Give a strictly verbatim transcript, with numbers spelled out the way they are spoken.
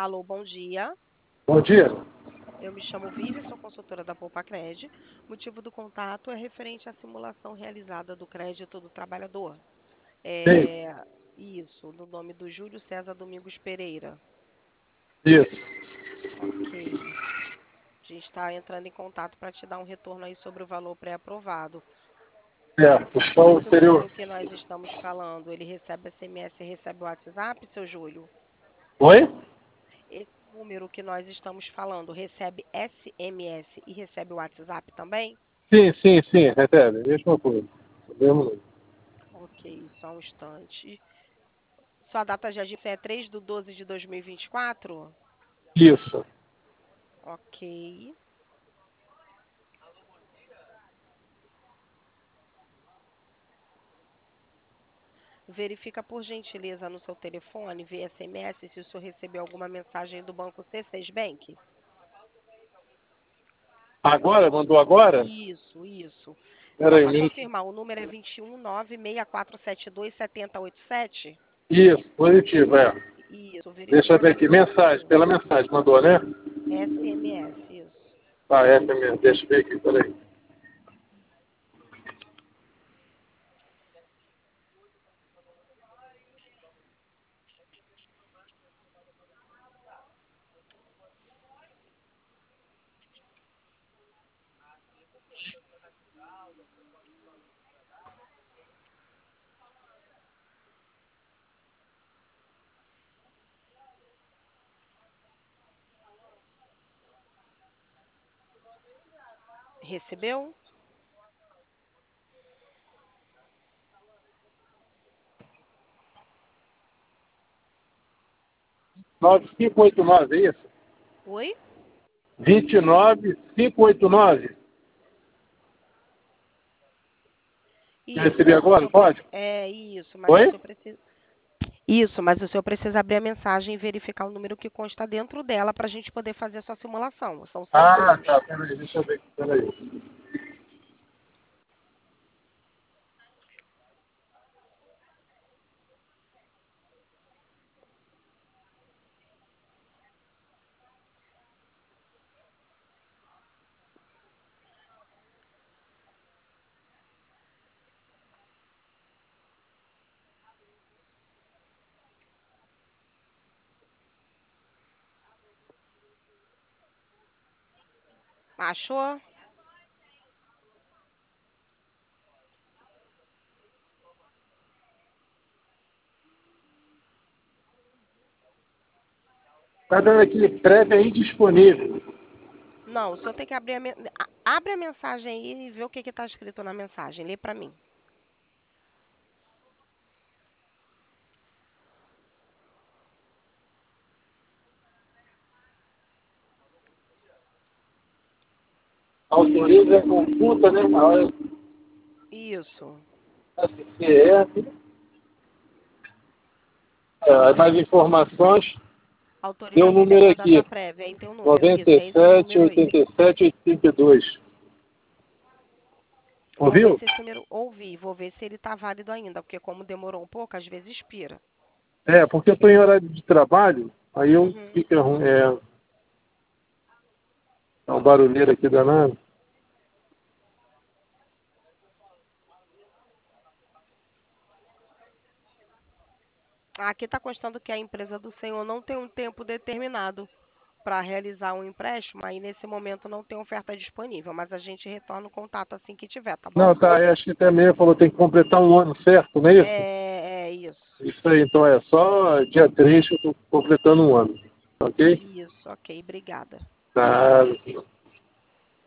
Alô, bom dia. Bom dia. Eu me chamo Vivi, sou consultora da Poupa-Cred. O motivo do contato é referente à simulação realizada do crédito do trabalhador. Sim, É, isso, no nome do Júlio César Domingos Pereira. isso. Ok. A gente está entrando em contato para te dar um retorno aí sobre o valor pré-aprovado. Certo. Então Esse seria o... número que nós estamos falando, ele recebe S M S e recebe o WhatsApp, seu Júlio? Oi? Esse número que nós estamos falando recebe S M S e recebe o WhatsApp também? Sim, sim, sim, recebe. Mesma coisa. Mesmo número. Ok, só um instante. Sua data de agência é três de doze de dois mil e vinte e quatro? Isso. Ok. Verifica por gentileza no seu telefone, via S M S, se o senhor recebeu alguma mensagem do banco C seis Bank. Agora? Mandou agora? Isso, isso. Espera Só aí um para minuto. confirmar, o número é dois um nove, seis quatro sete dois, sete zero oito sete? Isso, positivo, é. Isso, Deixa eu verifica ver se aqui. Mensagem, chegou. pela mensagem, mandou, né? S M S, isso. Tá, é mesmo. Deixa eu ver aqui, peraí. Recebeu? nove cinco oito nove, é isso? Oi? vinte e nove, cinco oito nove. Quer Isso, receber mas o agora? senhor Pode? precisa. É isso, mas o Oi? senhor precisa. Isso, mas o senhor precisa abrir a mensagem e verificar o número que consta dentro dela para a gente poder fazer a sua simulação. São seis Ah, números. tá. Peraí, deixa eu ver aqui. Peraí. Achou? Tá dando aqui prévia indisponível. Não, o senhor tem que abrir a, men- a- abre a mensagem aí e vê o que está escrito na mensagem. Lê para mim. Autoriza a consulta, né? Isso. A S C F. É, mais informações. Tem um Autorização número para data aqui. prévia. Aí tem o número. Isso, é esse noventa e sete, número aí. oitenta e sete, oitenta e dois. Vou ver Ouviu? se esse número ouvi, vou ver se ele está válido ainda, porque como demorou um pouco, às vezes expira. É, porque eu estou em horário de trabalho, aí eu Uhum. fica ruim. É, é um barulheiro aqui danado. Aqui está constando que a empresa do senhor não tem um tempo determinado para realizar um empréstimo, aí nesse momento não tem oferta disponível, mas a gente retorna o contato assim que tiver, tá Não, bom? tá, é, acho que até mesmo falou que tem que completar um ano certo, não é isso? É, é isso. Isso aí, então é só dia três que eu estou completando um ano. Ok? Isso, ok, obrigada. Tá.